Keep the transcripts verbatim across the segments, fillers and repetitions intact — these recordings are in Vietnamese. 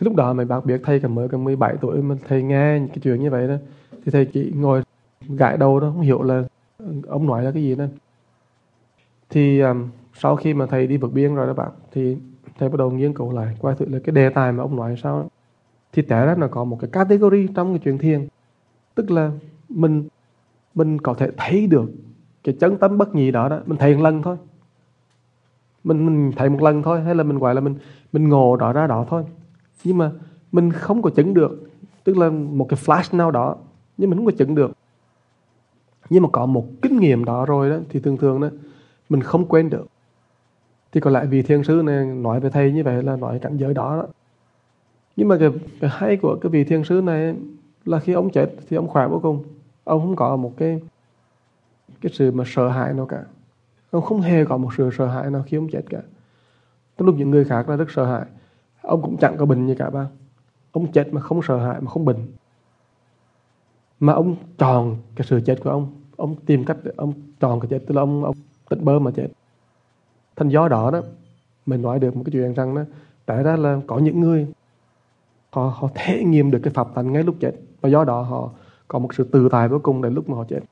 Thì lúc đó mấy bác biết thầy còn mới còn mười bảy tuổi mà thầy nghe cái chuyện như vậy đó, thì thầy chỉ ngồi gãi đầu đó, không hiểu là ông nói là cái gì đó. Thì um, sau khi mà thầy đi vượt biên rồi đó bạn, thì thầy bắt đầu nghiên cứu lại coi thử là cái đề tài mà ông nói sao đó. Thì té ra nó có một cái category trong cái chuyện thiền, tức là mình mình có thể thấy được cái chân tâm bất nhị đó đó, mình thấy một lần thôi, mình mình thấy một lần thôi, hay là mình gọi là mình mình ngộ đó ra đó thôi, nhưng mà mình không có chứng được, tức là một cái flash nào đó nhưng mình không có chứng được. Nhưng mà có một kinh nghiệm đó rồi đó, thì thường thường đó mình không quên được. Thì có lẽ vị thiền sư này nói về thầy như vậy là nói cảnh giới đó đó. Nhưng mà cái, cái hay của cái vị thiền sư này là khi ông chết thì ông khỏe vô cùng. Ông không có một cái cái sự mà sợ hãi nào cả. Ông không hề có một sự sợ hãi nào khi ông chết cả. Trong lúc những người khác là rất sợ hãi, ông cũng chẳng có bệnh như cả ba. Ông chết mà không sợ hãi, mà không bệnh. Mà ông chọn cái sự chết của ông, ông tìm cách để ông chọn cái chết, tức là ông, ông tỉnh bơ mà chết. Thành do đó đó, mình nói được một cái chuyện rằng đó, tại ra là có những người họ, họ thể nghiệm được cái pháp tánh ngay lúc chết, và do đó họ có một sự tự tại vô cùng đến lúc mà họ chết.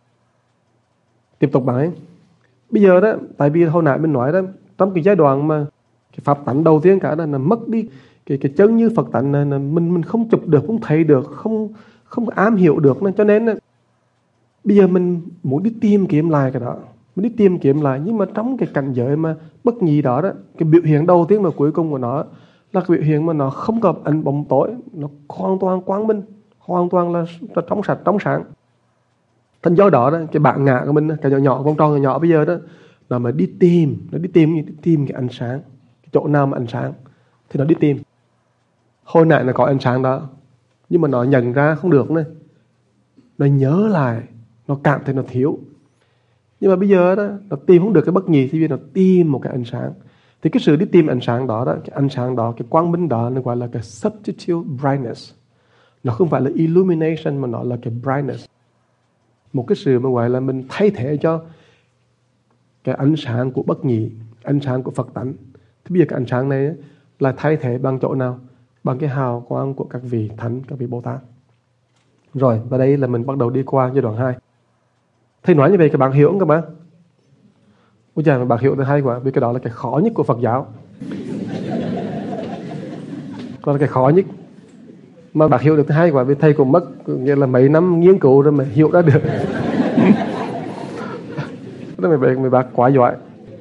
Tiếp tục bạn ấy. Bây giờ đó, tại vì hồi nãy mình nói đó, trong cái giai đoạn mà cái pháp tánh đầu tiên cả đó là mất đi cái cái chân như Phật tánh này, là mình mình không chụp được, không thấy được, không không ám hiểu được, nên cho nên đó, bây giờ mình muốn đi tìm kiếm lại cái đó, mình đi tìm kiếm lại, nhưng mà trong cái cảnh giới mà bất nhị đó đó, cái biểu hiện đầu tiên và cuối cùng của nó là cái biểu hiện mà nó không có ánh bóng tối, nó hoàn toàn quang minh, hoàn toàn là trong sạch, trong sáng. Thành do đó, đó cái bản ngã của mình, cái nhỏ nhỏ, vòng tròn nhỏ nhỏ bây giờ đó, nó mà đi tìm, nó đi tìm đi tìm cái ánh sáng, cái chỗ nào mà ánh sáng thì nó đi tìm. Hồi nãy nó có ánh sáng đó, nhưng mà nó nhận ra không được nữa, nó nhớ lại, nó cảm thấy nó thiếu. Nhưng mà bây giờ đó, nó tìm không được cái bất nhị, thì bây giờ nó tìm một cái ánh sáng. Thì cái sự đi tìm ánh sáng đó, đó cái ánh sáng đó, cái quang minh đó, nó gọi là cái substitute brightness. Nó không phải là illumination, mà nó là cái brightness. Một cái sự mà gọi là mình thay thế cho cái ánh sáng của bất nhị, ánh sáng của Phật tánh. Thì bây giờ cái ánh sáng này là thay thế bằng chỗ nào? Bằng cái hào quang của các vị thánh, các vị Bồ Tát. Rồi, và đây là mình bắt đầu đi qua giai đoạn hai. Thầy nói như vậy các bạn hiểu không các bạn? Ôi trời, mà bạn hiểu thì hay quá, vì cái đó là cái khó nhất của Phật giáo. Đó là cái khó nhất. Mà bạn hiểu được thì hay quá, vì thầy cũng mất nghĩa là mấy năm nghiên cứu rồi mà hiểu ra được. Đó là mấy, mấy bạn quá giỏi.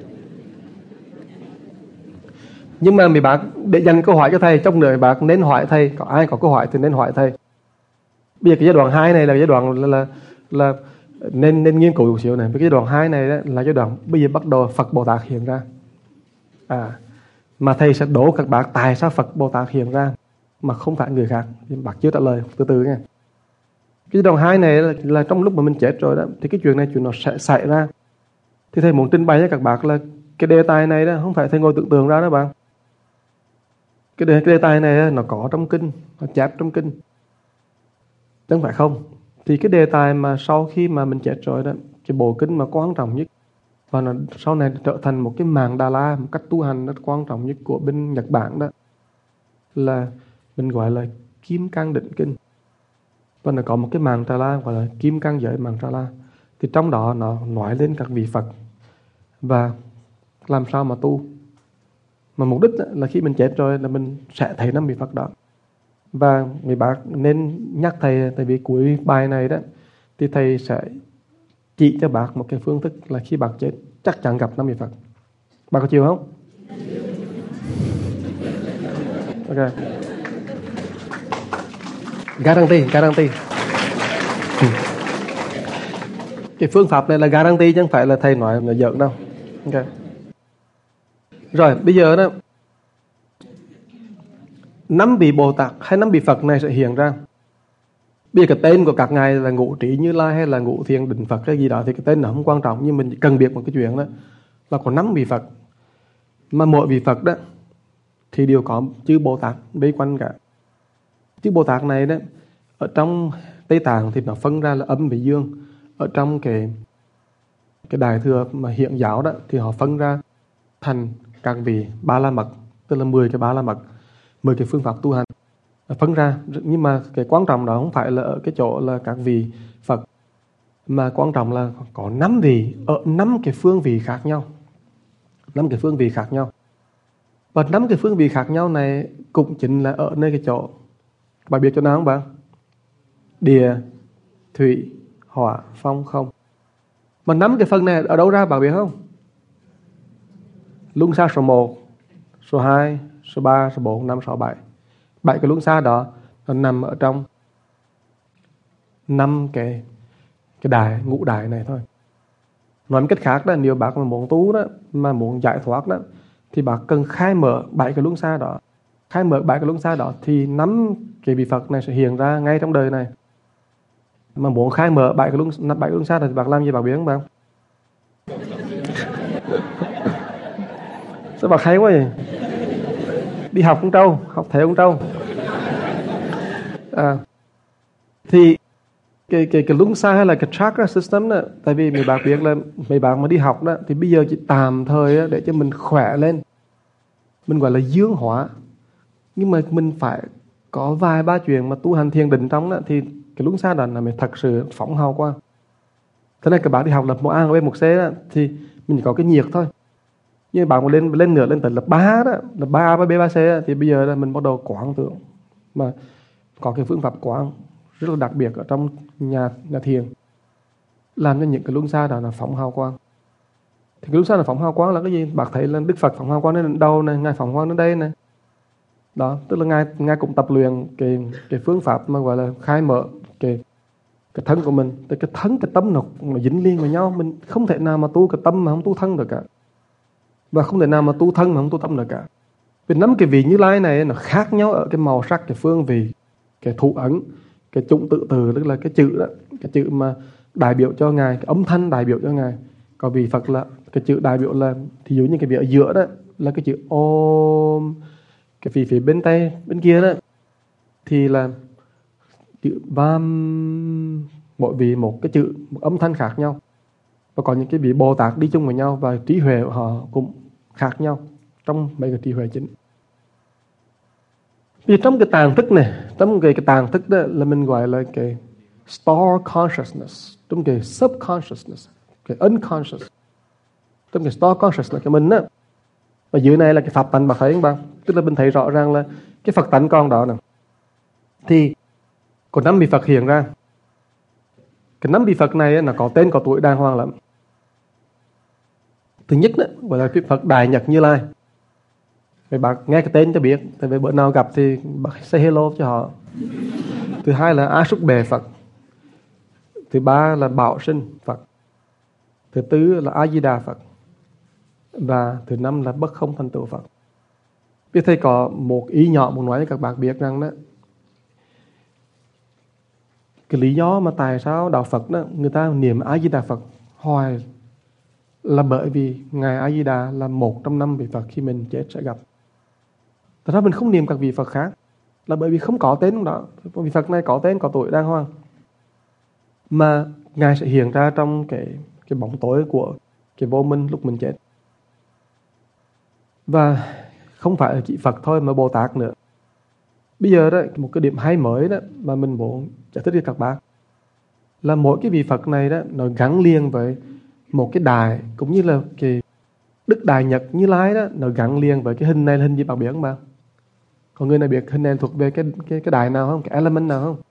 Nhưng mà mấy bạn để dành câu hỏi cho thầy, trong đời bạn nên hỏi thầy, có ai có câu hỏi thì nên hỏi thầy. Bây giờ cái giai đoạn hai này là giai đoạn là, là, là nên nên nghiên cứu một xíu này. Cái giai đoạn hai này đó là giai đoạn bây giờ bắt đầu Phật Bồ Tát hiện ra. À, mà thầy sẽ đố các bạn tại sao Phật Bồ Tát hiện ra mà không phải người khác. Bạn chưa trả lời, từ từ nha. Cái giai đoạn hai này là, là trong lúc mà mình chết rồi đó, thì cái chuyện này chuyện nó sẽ xảy ra. Thì thầy muốn trình bày cho các bạn là cái đề tài này đó không phải thầy ngồi tưởng tượng ra đó bạn. Cái đề, cái đề tài này đó, nó có trong kinh, nó chép trong kinh, chứ không phải không. Thì cái đề tài mà sau khi mà mình chết rồi đó, cái bộ kinh mà quan trọng nhất, và nó sau này trở thành một cái màng Đà La, một cách tu hành rất quan trọng nhất của bên Nhật Bản đó, là mình gọi là Kim Cang Định Kinh. Và nó có một cái màng Đà La gọi là Kim Cang Giới màng Đà La. Thì trong đó nó nói lên các vị Phật và làm sao mà tu. Mà mục đích là khi mình chết rồi là mình sẽ thấy năm vị Phật đó. Và mấy bác nên nhắc thầy, tại vì cuối bài này đó thì thầy sẽ chỉ cho bác một cái phương thức là khi bác chết chắc chắn gặp năm vị Phật. Bác có chịu không? Ok. Guarantee, guarantee. Cái phương pháp này là guarantee chứ không phải là thầy nói là giỡn đâu. Ok. Rồi, bây giờ đó, năm vị Bồ Tát hay năm vị Phật này sẽ hiện ra. Bây giờ cái tên của các ngài là Ngũ Trí Như Lai hay là Ngũ Thiền Định Phật hay gì đó thì cái tên nó không quan trọng, nhưng mình cần biết một cái chuyện đó là có năm vị Phật. Mà mỗi vị Phật đó thì đều có chư Bồ Tát vây quanh cả. Chư Bồ Tát này đó, ở trong Tây Tạng thì nó phân ra là âm và dương. Ở trong cái cái Đại Thừa mà hiện giáo đó thì họ phân ra thành các vị Ba La Mật, tức là mười cái Ba La Mật. mười cái phương pháp tu hành phân ra. Nhưng mà cái quan trọng đó không phải là ở cái chỗ là các vị Phật, mà quan trọng là có năm vị ở năm cái phương vị khác nhau. Năm cái phương vị khác nhau. Và năm cái phương vị khác nhau này cũng chính là ở nơi cái chỗ, bạn biết chỗ nào không bạn? Địa, thủy, hỏa, phong, không. Mà năm cái phần này ở đâu ra bạn biết không? Luân xa số một, số hai, số ba, số bốn, năm, sáu, bảy. Bảy cái luân xa đó nó nằm ở trong năm cái cái đài, ngũ đài này thôi. Nói một cách khác đó, nếu bạn mà muốn tu đó, mà muốn giải thoát đó, thì bạn cần khai mở bảy cái luân xa đó. Khai mở bảy cái luân xa đó thì năm cái vị Phật này sẽ hiện ra ngay trong đời này. Mà muốn khai mở bảy cái luân bảy luân xa thì bạn làm gì bạn biết không bạn? Sao bạn hay quá vậy? Đi học con trâu, học theo con trâu. À, thì cái cái cái luân xa hay là cái chakra system đó, tại vì mấy bạn biết là mấy bạn mà đi học đó thì bây giờ chỉ tạm thời đó, để cho mình khỏe lên, mình gọi là dương hóa. Nhưng mà mình phải có vài ba chuyện mà tu hành thiền định trong đó thì cái luân xa đó là mình thật sự phóng hào quang. Thế nên các bạn đi học lập một A, một B, một C đó, thì mình chỉ có cái nhiệt thôi. Nhưng bạn mà lên lên nữa lên tới lập ba đó, lập ba A, ba B, ba C đó, thì bây giờ là mình bắt đầu quán tưởng. Mà có cái phương pháp quán rất là đặc biệt ở trong nhà nhà thiền, làm cho những cái luân xa đó là phóng hào quang. Thì cái luân xa là phóng hào quang là cái gì? Bạn thấy là Đức Phật phóng hào quang đến đâu này, Ngài phóng quang đến đây này. Đó, tức là ngài ngài cũng tập luyện cái cái phương pháp mà gọi là khai mở cái cái thân của mình. Thì cái thân cái tâm nó nó dính liền với nhau, mình không thể nào mà tu cái tâm mà không tu thân được cả, và không thể nào mà tu thân mà không tu tâm được cả. Vì năm cái vị Như Lai này nó khác nhau ở cái màu sắc, cái phương vị, cái thủ ấn, cái chủng tự từ, tức là cái chữ đó, cái chữ mà đại biểu cho ngài, cái âm thanh đại biểu cho ngài. Còn vị Phật là cái chữ đại biểu là, thì dụ như cái vị ở giữa đó là cái chữ Om. Cái phía phía bên tay bên kia đó thì là chữ Vam, mỗi vị một cái chữ, một âm thanh khác nhau. Và có những cái vị Bồ Tát đi chung với nhau, và trí huệ của họ cũng khác nhau trong mấy cái trí huệ chính. Vì trong cái tàng thức này, trong cái, cái tàng thức đó là mình gọi là cái star consciousness, trong cái subconsciousness, cái unconscious. Trong cái star consciousness là cái mình đó. Và dưới này là cái Pháp tánh, bạn thấy không bạn? Tức là mình thấy rõ ràng là cái Phật tánh con đó nè. Thì có năm vị Phật hiện ra. Cái năm vị Phật này là có tên có tuổi đàng hoàng lắm. Thứ nhất đó, gọi là cái Phật Đại Nhật Như Lai. Vậy bạn nghe cái tên cho biết, tại vì bữa nào gặp thì bạn say hello cho họ. Thứ hai là A Súc Bề Phật. Thứ ba là Bảo Sinh Phật. Thứ tư là A Di Đà Phật. Và thứ năm là Bất Không Thành Tựu Phật. Biết thầy có một ý nhỏ muốn nói cho các bạn biết rằng đó, cái lý do mà tại sao đạo Phật đó người ta niệm A Di Đà Phật hoài là bởi vì ngài A Di Đà là một trong năm vị Phật khi mình chết sẽ gặp. Thật ra mình không niệm các vị Phật khác là bởi vì không có tên đó. Vị Phật này có tên có tuổi đàng hoàng, mà ngài sẽ hiện ra trong cái cái bóng tối của cái vô minh lúc mình chết. Và không phải là chỉ Phật thôi mà Bồ Tát nữa. Bây giờ đó, một cái điểm hay mới đó mà mình muốn giải thích với các bạn là mỗi cái vị Phật này đó nó gắn liền với một cái đài, cũng như là cái Đức Đại Nhật Như Lai đó nó gắn liền với cái hình này là hình gì bạn biết không bạn? Có người nào biết hình này thuộc về cái cái cái đài nào không? Cái element nào không?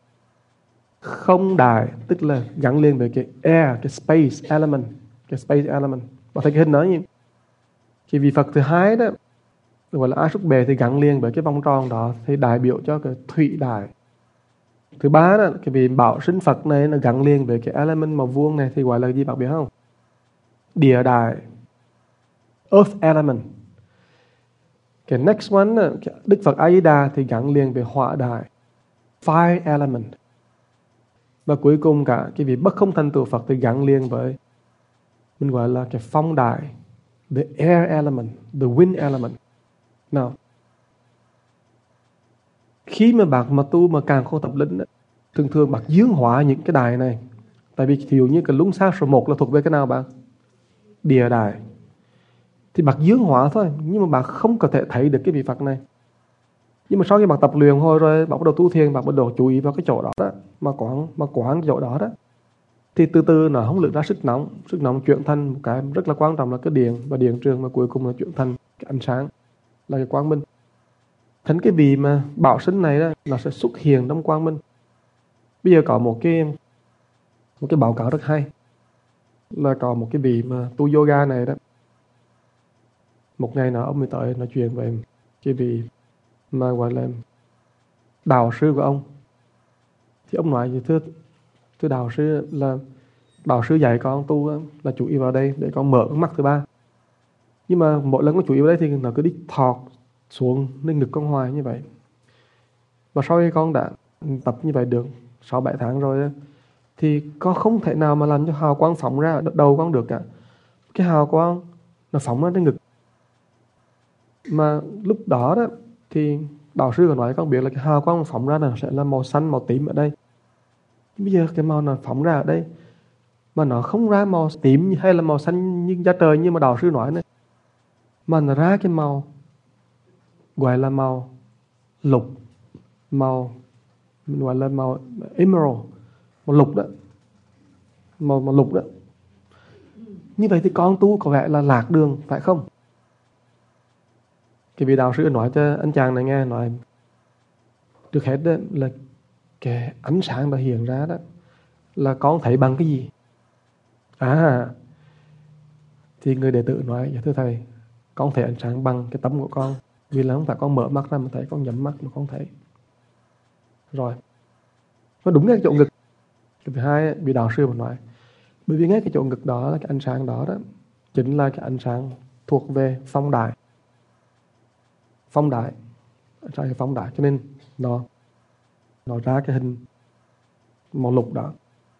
Không đài, tức là gắn liền với cái air, cái space element, cái space element. Bạn thấy cái hình đó như cái vị Phật thứ hai đó gọi là A Súc Bề thì gắn liền với cái vòng tròn đó thì đại biểu cho cái thủy đài. Thứ ba đó, cái vị Bảo Sinh Phật này nó gắn liền với cái element màu vuông này thì gọi là gì bạn biết không? Địa đài, earth element. Cái next one đó, cái Đức Phật A Di Đà thì gắn liền với hỏa đài, fire element. Và cuối cùng cả cái vị Bất Không Thành Tựu Phật thì gắn liền với mình gọi là cái phong đài, the air element, the wind element. Nào, khi mà bạn mà tu mà càng không tập lĩnh, thường thường bạn dương hóa những cái đài này. Tại vì ví dụ như cái luân xa số một là thuộc về cái nào bạn? Địa đài. Thì bạn dương hóa thôi, nhưng mà bạn không có thể thấy được cái vị Phật này. Nhưng mà sau khi bạn tập luyện hồi rồi, bạn bắt đầu tu thiền, bạn bắt đầu chú ý vào cái chỗ đó, đó mà quán mà quán chỗ đó đó, thì từ từ nó không lượng ra sức nóng, sức nóng chuyển thành một cái rất là quan trọng là cái điện, và điện trường mà cuối cùng là chuyển thành cái ánh sáng, là cái quang minh. Thành cái vị mà bảo sinh này đó, nó sẽ xuất hiện trong quang minh. Bây giờ có một cái một cái báo cáo rất hay, là có một cái vị mà tu yoga này đó, một ngày nào ông mới tới nói chuyện với cái vị mà gọi là đạo sư của ông. Thì ông nói gì, thưa thưa đạo sư, là đạo sư dạy con tu là chú ý vào đây để con mở mắt thứ ba. Nhưng mà mỗi lần con chú ý vào đây thì nó cứ đi thọt xuống lên ngực con hoài như vậy. Và sau khi con đã tập như vậy được sáu bảy tháng rồi, thì con không thể nào mà làm cho hào quang phóng ra ở đầu con được cả. Cái hào quang nó phóng ra trên ngực. Mà lúc đó đó thì đạo sư còn nói con biết là cái hào quang phóng ra là sẽ là màu xanh, màu tím ở đây. Bây giờ cái màu nó phóng ra ở đây mà nó không ra màu tím hay là màu xanh như da trời như mà đạo sư nói này, mà nó ra cái màu gọi là màu lục, màu mình gọi là màu emerald, màu lục đó, màu màu lục đó. Như vậy thì con tu có vẻ là lạc đường phải không? Cái vị đạo sư nói cho anh chàng này nghe, nói trước hết đó là cái ánh sáng đã hiện ra đó là con thấy bằng cái gì? À, thì người đệ tử nói, dạ thưa thầy, con thấy ánh sáng bằng cái tấm của con, vì là không phải con mở mắt ra mà thấy, con nhắm mắt mà con thấy. Rồi, nó đúng ngay cái chỗ ngực. Cái thứ hai, vị đạo sư mà nói, bởi vì ngay cái chỗ ngực đó, cái ánh sáng đó đó chính là cái ánh sáng thuộc về phong đại. Phong đại, ánh sáng phong đại, cho nên nó nó ra cái hình màu lục đó.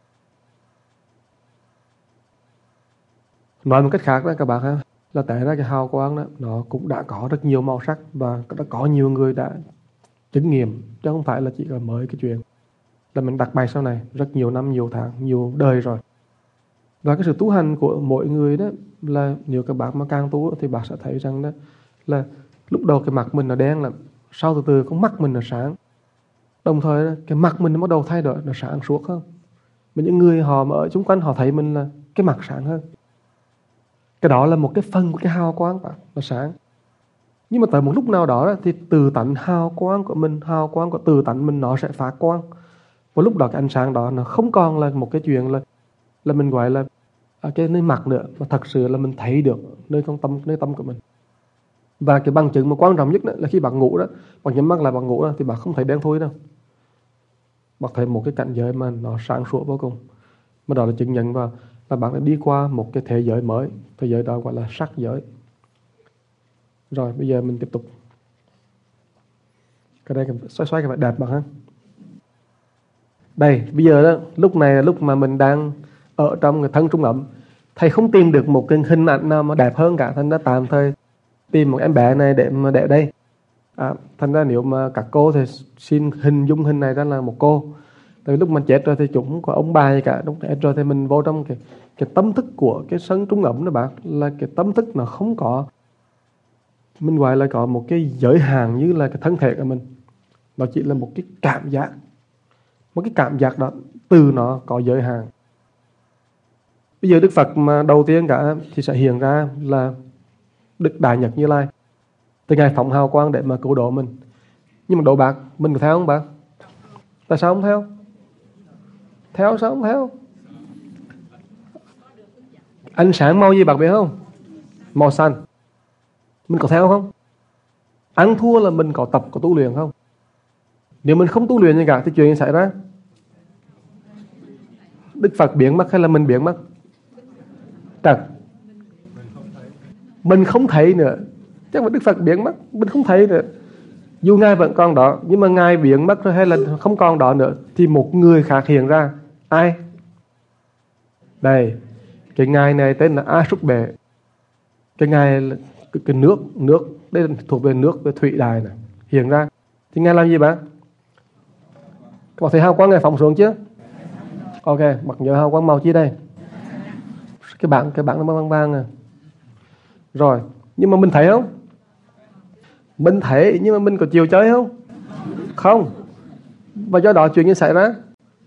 Nói một cách khác đó các bạn ha, là tại ra cái hào quang đó nó cũng đã có rất nhiều màu sắc, và đã có nhiều người đã chứng nghiệm, chứ không phải là chỉ là mới cái chuyện là mình đặt bài sau này, rất nhiều năm, nhiều tháng, nhiều đời rồi. Và cái sự tu hành của mỗi người đó là nếu các bạn mà càng tu thì bạn sẽ thấy rằng đó là lúc đầu cái mặt mình nó đen, là sau từ từ con mắt mình nó sáng, đồng thời cái mặt mình nó bắt đầu thay đổi, nó sáng suốt hơn. Mà những người họ mà ở xung quanh họ thấy mình là cái mặt sáng hơn. Cái đó là một cái phần của cái hào quang bạn, nó sáng. Nhưng mà tới một lúc nào đó thì từ tánh hào quang của mình, hào quang của từ tánh mình nó sẽ phá quang. Và lúc đó cái ánh sáng đó nó không còn là một cái chuyện là là mình gọi là à, cái nơi mặt nữa, mà thật sự là mình thấy được nơi con tâm, nơi tâm của mình. Và cái bằng chứng mà quan trọng nhất đó, là khi bạn ngủ đó, bạn nhắm mắt lại bạn ngủ đó, thì bạn không thấy đen thui đâu. Bạn thấy một cái cảnh giới mà nó sáng sủa vô cùng. Mà đó là chứng nhận vào là bạn đã đi qua một cái thế giới mới. Thế giới đó gọi là sắc giới. Rồi bây giờ mình tiếp tục. Cái đây xoay xoay cái vẻ đẹp bạn ha. Đây bây giờ đó, lúc này là lúc mà mình đang ở trong cái thân trung ấm. Thầy không tìm được một cái hình ảnh nào mà đẹp hơn cả, thành ra tạm thời tìm một em bé này để mà để đây. À, thành ra nếu mà các cô thì xin hình dung hình này ra là một cô. Tại vì lúc mình chết rồi thì chúng không có ông bà gì cả. Lúc chết rồi thì mình vô trong cái, cái tâm thức của cái sân trung ấm đó bạn. Là cái tâm thức nó không có, mình gọi là có một cái giới hạn như là cái thân thể của mình. Nó chỉ là một cái cảm giác. Một cái cảm giác đó từ nó có giới hạn. Bây giờ Đức Phật mà đầu tiên cả thì sẽ hiện ra là Đức Đại Nhật Như Lai. Từ Ngài phóng hào quang để mà cứu độ mình. Nhưng mà độ bạc, mình có theo không bạn? Tại sao không theo? Theo sao không theo? Ánh sáng màu gì bạn biết không? Màu xanh. Mình có theo không? Ăn thua là mình có tập, có tu luyện không? Nếu mình không tu luyện gì cả thì chuyện gì xảy ra? Đức Phật biến mất hay là mình biến mất? Trật. Mình không thấy nữa. Chắc là Đức Phật biến mất, mình không thấy nữa. Dù Ngài vẫn còn đó, nhưng mà Ngài biến mất rồi hay là không còn đó nữa thì một người khác hiện ra. Ai? Đây, cái Ngài này tên là A Súc Bệ. Cái Ngài là cái, cái nước, nước, đây là thuộc về nước, về thủy đài này, hiện ra. Thì Ngài làm gì bạn? Các bạn thấy hào quang Ngài phóng xuống chưa? Ok, mặc nhớ hào quang màu chi đây? Cái bảng, cái bảng nó bằng vàng à. Rồi, nhưng mà mình thấy không? Mình thấy nhưng mà mình có chịu chơi không? Không. Và do đó chuyện như xảy ra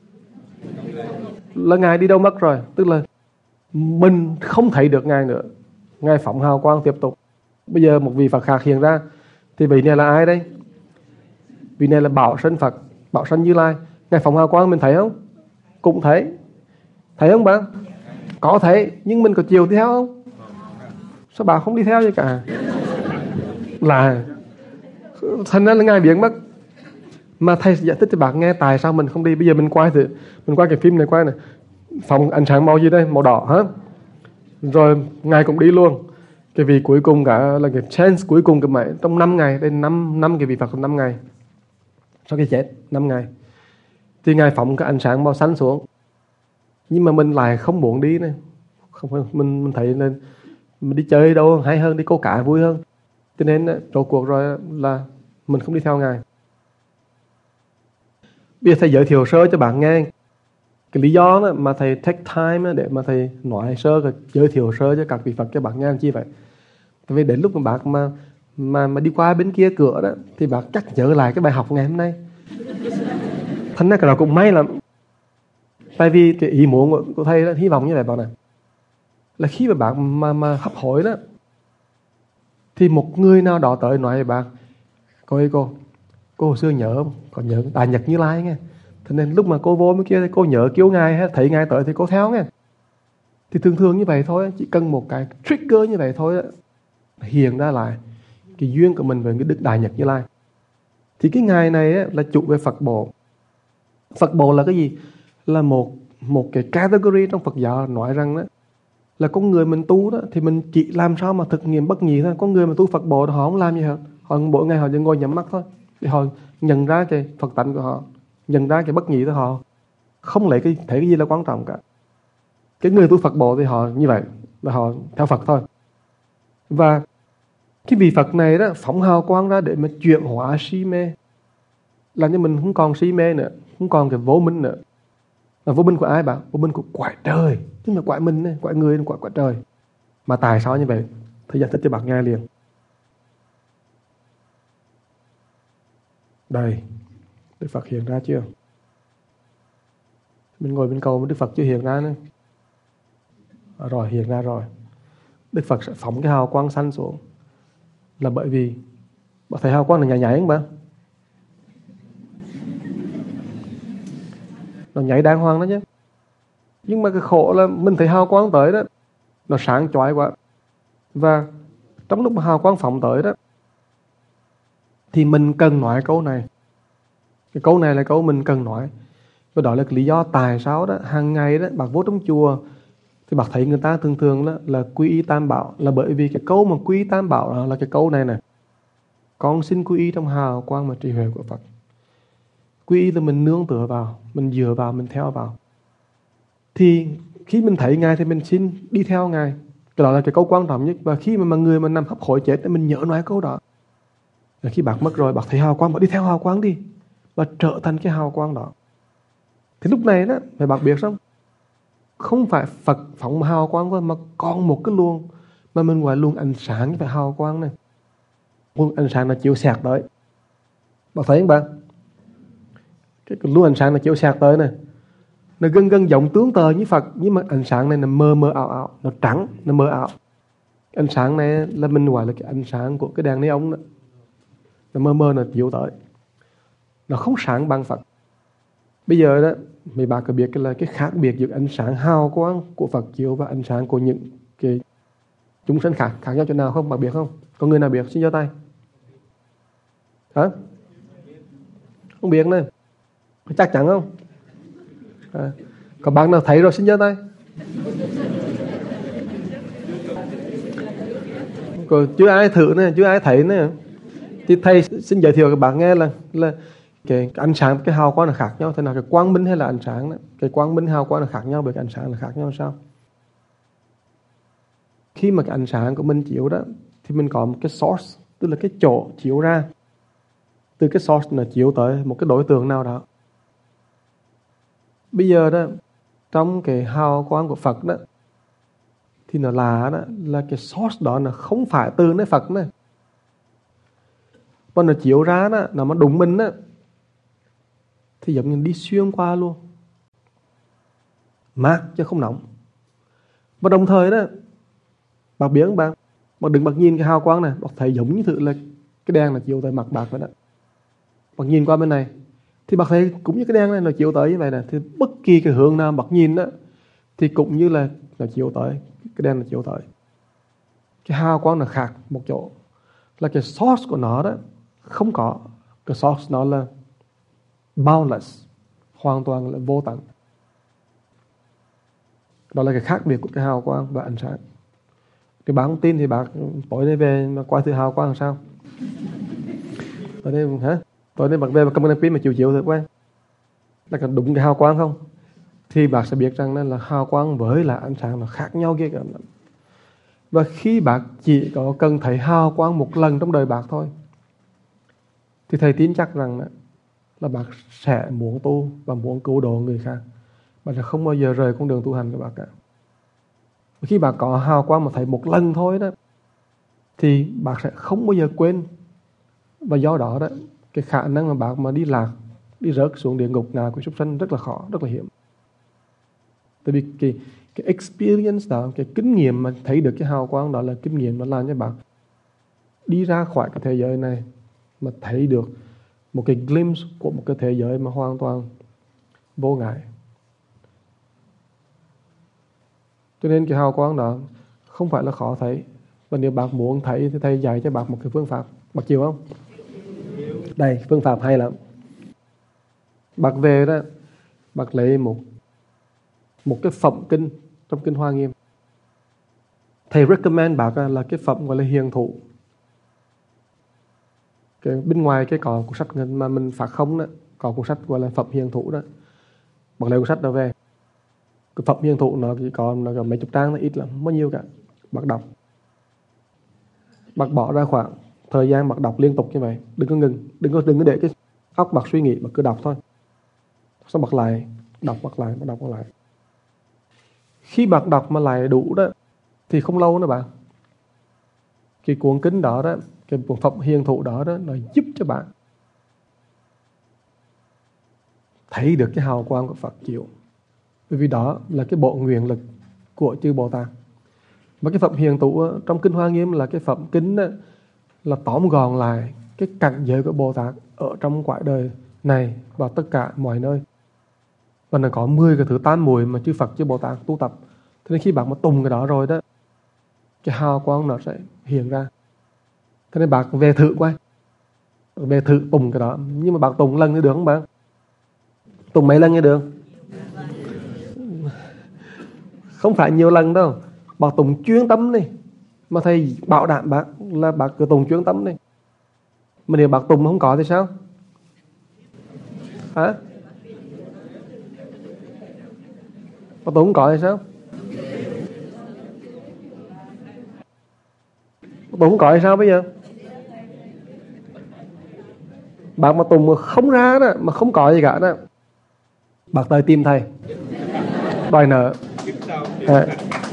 là Ngài đi đâu mất rồi. Tức là mình không thấy được Ngài nữa. Ngài phóng hào quang tiếp tục. Bây giờ một vị Phật khác hiện ra. Thì vị này là ai đây? Vị này là Bảo Sanh Phật, Bảo Sanh Như Lai. Ngài phóng hào quang mình thấy không? Cũng thấy. Thấy không bạn? Có thấy. Nhưng mình có chiều đi theo không? Sao bà không đi theo vậy cả? Là thành ra là Ngài biến mất. Mà thầy giải thích cho bạn nghe tại sao mình không đi. Bây giờ mình quay thử, mình quay cái phim này quay này, phóng ánh sáng màu gì đây? Màu đỏ hả? Rồi Ngài cũng đi luôn. Cái vị cuối cùng cả là cái chance cuối cùng cái mấy trong năm ngày, đây năm năm cái vị Phật trong năm ngày. Sau khi chết năm ngày thì Ngài phóng cái ánh sáng màu xanh xuống. Nhưng mà mình lại không muốn đi này. Không phải mình mình thấy nên mình đi chơi đâu hay hơn, đi câu cá vui hơn. Cho nên rốt cuộc rồi là mình không đi theo Ngài. Bây giờ thầy giới thiệu sơ cho bạn nghe cái lý do đó mà thầy take time để mà thầy nói sơ, và giới thiệu sơ cho các vị Phật cho bạn nghe làm chi vậy. Tại vì đến lúc mà bạn mà mà mà đi qua bên kia cửa đó thì bạn chắc nhớ lại cái bài học ngày hôm nay. Thành ra cái đó cũng may lắm. Tại vì cái ý muốn của thầy đó, hy vọng như vậy bạn này, là khi mà bạn mà mà hấp hối đó thì một người nào đó tới nói với bạn: cô ơi cô, cô hồi xưa nhớ không? Còn nhớ Đại Nhật Như Lai nghe. Thế nên lúc mà cô vô bên kia thì cô nhớ kêu Ngài, thấy Ngài tới thì cô theo nghe. Thì thường thường như vậy thôi, chỉ cần một cái trigger như vậy thôi đó, hiện ra lại cái duyên của mình với cái Đức Đại Nhật Như Lai. Thì cái Ngài này á, là chủ về Phật Bộ. Phật Bộ là cái gì? Là một một cái category trong Phật giáo nói rằng đó là con người mình tu đó thì mình chỉ làm sao mà thực nghiệm bất nhị thôi. Con người mà tu Phật Bộ họ không làm gì hết. Họ mỗi ngày họ chỉ ngồi nhắm mắt thôi để họ nhận ra cái Phật tánh của họ, nhận ra cái bất nhị của họ, không lấy cái thấy cái gì là quan trọng cả. Cái người tu Phật Bộ thì họ như vậy, là họ theo Phật thôi. Và cái vị Phật này đó phóng hào quang ra để mà chuyển hóa si mê, làm cho mình không còn si mê nữa, không còn cái vô minh nữa. Là vô minh của ai bạn? Vô minh của quả trời, chứ là quả mình này, quả người, quả quả trời. Mà tại sao như vậy? Thầy giải thích cho bạn nghe liền. Đây, Đức Phật hiện ra chưa? Mình ngồi bên cầu mà Đức Phật chưa hiện ra nữa. À, rồi hiện ra rồi. Đức Phật sẽ phóng cái hào quang xanh xuống. Là bởi vì bạn thấy hào quang là nhảy nhảy không bạn? Nó nhảy đàng hoàng đó chứ. Nhưng mà cái khổ là mình thấy hào quang tới đó, nó sáng chói quá. Và trong lúc mà hào quang phóng tới đó thì mình cần nói câu này. Cái câu này là câu mình cần nói. Và đó là cái lý do tại sao đó hàng ngày đó bác vô trong chùa thì bác thấy người ta thường thường đó là quy y tam bảo. Là bởi vì cái câu mà quy y tam bảo đó là cái câu này nè: con xin quy y trong hào quang mà trí huệ của Phật. Quy y là mình nương tựa vào, mình dựa vào, mình theo vào. Thì khi mình thấy Ngài thì mình xin đi theo Ngài. Cái đó là cái câu quan trọng nhất. Và khi mà, mà người mà nằm hấp hối chết thì mình nhớ nói câu đó. Và khi bác mất rồi, bác thấy hào quang, bác đi theo hào quang đi, và trở thành cái hào quang đó. Thì lúc này đó, phải bác biết không? Không phải Phật phóng hào quang thôi, mà còn một cái luồng mà mình gọi luồng ánh sáng về hào quang này. Luồng ánh sáng là chiếu xẹt tới. Bác thấy không bạn? Cái luồng ánh sáng là chiếu xẹt tới này, nó gần gần giống tướng tờ như Phật, nhưng mà ánh sáng này nó mơ mơ ảo ảo, nó trắng, nó mơ ảo. Ánh sáng này là mình gọi là cái ánh sáng của cái đèn neon đó. Nó mơ mơ nó chiếu tới, nó không sáng bằng Phật. Bây giờ đó mấy bạn có biết cái là cái khác biệt giữa ánh sáng hào quang của Phật chiếu và ánh sáng của những cái chúng sanh khác khác nhau chỗ nào không? Bạn biết không? Có người nào biết? Xin giơ tay. Hả? Không biết nữa. Chắc chắn không? À, có bạn nào thấy rồi xin giơ tay. Còn chưa ai thử nữa, chưa ai thấy nữa. Thì thầy xin giới thiệu các bạn nghe là là cái, cái ánh sáng, cái hào quang là khác nhau. Thế nào cái quang minh hay là ánh sáng đó? Cái quang minh hào quang là khác nhau, bởi cái ánh sáng là khác nhau sao? Khi mà cái ánh sáng của mình chiếu đó thì mình có một cái source, tức là cái chỗ chiếu ra. Từ cái source nó chiếu tới một cái đối tượng nào đó. Bây giờ đó, trong cái hào quang của Phật đó thì nó là đó, là cái source đó là không phải từ nơi Phật nữa. Còn nó chiếu ra đó, nó mà đụng mình á, thì giống như đi xuyên qua luôn. Mát chứ không nóng. Và đồng thời đó, bác biết không bác? Bác đừng bác nhìn cái hào quang này, bác thấy giống như thử là cái đèn là chiếu tới mặt bác vậy đó. Bác nhìn qua bên này, thì bác thấy cũng như cái đèn này nó chiếu tới như vậy nè. Thì bất kỳ cái hướng nào bác nhìn đó, thì cũng như là nó chiếu tới, cái đèn nó chiếu tới. Cái hào quang nó khác một chỗ, là cái source của nó đó không có. Cái source nó là boundless, hoàn toàn là vô tận. Đó là cái khác biệt của cái hào quang và ánh sáng. Thì bạn không tin thì bạn tối nay về mà coi thử hào quang làm sao. Tối nay hả? Tối nay bạn về mà cầm cái pin mà chiếu chiếu thử quen, là có đúng cái hào quang không? Thì bạn sẽ biết rằng là hào quang với là ánh sáng nó khác nhau kia cả. Và khi bạn chỉ có cần thấy hào quang một lần trong đời bạn thôi, thì thầy tin chắc rằng là bạn sẽ muốn tu và muốn cứu độ người khác. Bạn sẽ không bao giờ rời con đường tu hành của bạn cả. Khi bạn có hào quang mà thấy một lần thôi đó, thì bạn sẽ không bao giờ quên. Và do đó đó, cái khả năng mà bạn mà đi lạc, đi rớt xuống địa ngục ngạ của súc sanh rất là khó, rất là hiểm. Tại vì cái, cái experience đó, cái kinh nghiệm mà thấy được cái hào quang đó là kinh nghiệm mà làm cho bạn đi ra khỏi cái thế giới này mà thấy được một cái glimpse của một cái thế giới mà hoàn toàn vô ngại. Cho nên cái hào quang đó không phải là khó thấy. Và nếu bạn muốn thấy thì thầy dạy cho bạn một cái phương pháp. Bạn chịu không? Đây, phương pháp hay lắm. Bạn về đó, bạn lấy một một cái phẩm kinh trong kinh Hoa Nghiêm. Thầy recommend bạn là cái phẩm gọi là Hiền Thụ. Cái bên ngoài cái có cuốn sách mà mình phát không đó, có cuốn sách gọi là phẩm Hiền Thụ đó. Bạn lấy cuốn sách đó về. Cái phẩm Hiền Thụ nó chỉ có, nó có mấy chục trang, nó ít lắm, bao nhiêu cả. Bạn đọc. Bạn bỏ ra khoảng thời gian bạn đọc liên tục như vậy, đừng có ngừng, đừng có đừng có để cái óc bạn suy nghĩ, bạn cứ đọc thôi. Xong bạn lại đọc, bạn lại, bạn đọc bạn lại. Khi bạn đọc mà lại đủ đó, thì không lâu nữa bạn, cái cuốn kinh đó đó, cái cuốn phẩm Hiền Thụ đó đó, nó giúp cho bạn thấy được cái hào quang của Phật chiếu. Bởi vì đó là cái bộ nguyện lực của chư Bồ Tát. Và cái phẩm Hiền Thụ trong kinh Hoa Nghiêm là cái phẩm kinh đó, là tóm gọn lại cái cảnh giới của Bồ Tát ở trong cõi đời này và tất cả mọi nơi. Và nó có mười cái thứ tám mùi mà chư Phật chư Bồ Tát tu tập. Thế nên khi bạn mà tùng cái đó rồi đó, cái hào quang nó sẽ hiện ra. Thế nên bạn về thử qua, về thử tùng cái đó. Nhưng mà bạn tùng lần thì được không bạn? Tùng mấy lần thì được? Không phải nhiều lần đâu. Bạn tùng chuyên tâm đi, mà thầy bảo đảm bạn là bạn cứ tùng chuyên tâm đi. Mà nếu bạn tùng không có thì sao? Hả? Bạn tùng không có thì sao? Bạn tùng không có thì sao bây giờ? Bạn mà tùng mà không ra đó, mà không có gì cả đó, bạn tới tìm thầy đòi nợ. À.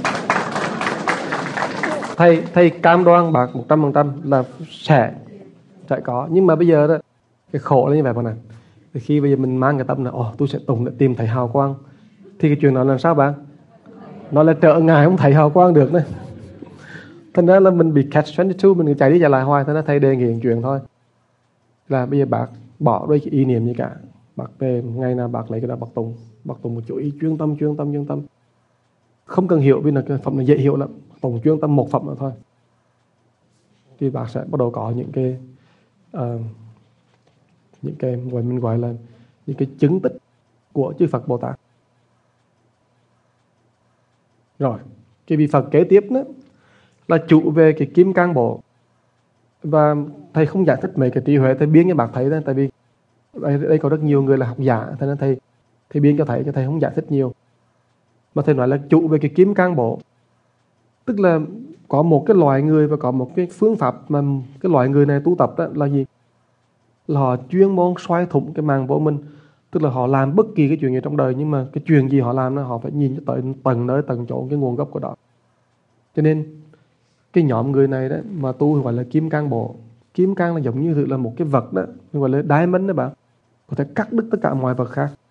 Thầy thầy cam đoan bạn một trăm phần trăm là sẽ sẽ có. Nhưng mà bây giờ đó, cái khổ là như vậy bạn này. Thì khi bây giờ mình mang cái tâm là ồ, tôi sẽ tùng để tìm thấy hào quang, thì cái chuyện đó là sao bạn? Nó là trở ngại không thấy hào quang được nữa. Thành ra là mình bị catch hai mươi hai, mình chạy đi chạy lại hoài. Thành ra thầy đề nghị chuyện thôi là bây giờ bạn bỏ đi cái ý niệm gì cả. Bạn về ngày nào bạn lấy cái đó bạn tùng, bạn tùng một chỗ ý chuyên tâm, chuyên tâm, chuyên tâm. Không cần hiểu vì là cái phẩm này dễ hiểu lắm. Tùng chuyên tâm một phẩm nữa thôi, thì bạn sẽ bắt đầu có những cái uh, những cái gọi mình gọi là những cái chứng tích của chư Phật Bồ Tát. Rồi, cái vị Phật kế tiếp đó là chủ về cái kim cang bộ. Và thầy không giải thích mấy cái trí huệ, thầy biến cho bạn thấy đó. Tại vì đây, đây có rất nhiều người là học giả, thế nên thầy thầy biến cho thầy, cho thầy không giải thích nhiều. Mà thầy nói là chủ về cái kim cang bộ, tức là có một cái loại người và có một cái phương pháp mà cái loại người này tu tập đó là gì? Là họ chuyên môn xoay thủng cái màng vô minh. Tức là họ làm bất kỳ cái chuyện gì trong đời, nhưng mà cái chuyện gì họ làm đó, họ phải nhìn cho tới tầng nơi tầng chỗ cái nguồn gốc của đó. Cho nên cái nhóm người này đó mà tu gọi là kim cang bộ. Kim cang là giống như là một cái vật đó, gọi là diamond đó bạn, có thể cắt đứt tất cả mọi vật khác.